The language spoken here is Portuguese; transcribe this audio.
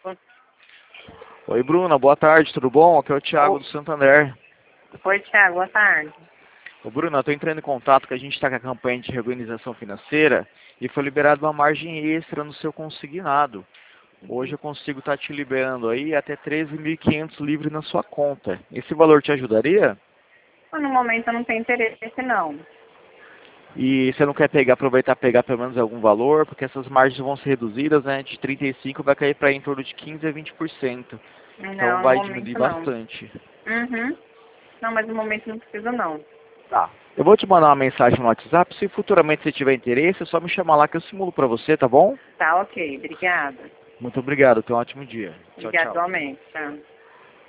Oi, Bruna, boa tarde, tudo bom? Aqui é o Thiago do Santander. Oi, Thiago, boa tarde. Ô, Bruna, eu estou entrando em contato que a gente está com a campanha de reorganização financeira e foi liberada uma margem extra no seu consignado. Hoje eu consigo estar te liberando aí até 13.500 livre na sua conta. Esse valor te ajudaria? No momento eu não tenho interesse, não. E você não quer aproveitar e pegar pelo menos algum valor, porque essas margens vão ser reduzidas, né? De 35% vai cair para em torno de 15% a 20%. Então Não, no vai diminuir momento não. bastante. Uhum. Não, mas no momento não precisa, não. Tá. Eu vou te mandar uma mensagem no WhatsApp. Se futuramente você tiver interesse, é só me chamar lá que eu simulo para você, tá bom? Tá, ok. Obrigada. Muito obrigado. Tenha um ótimo dia. Tchau, Obrigada tchau. igualmente. Tchau.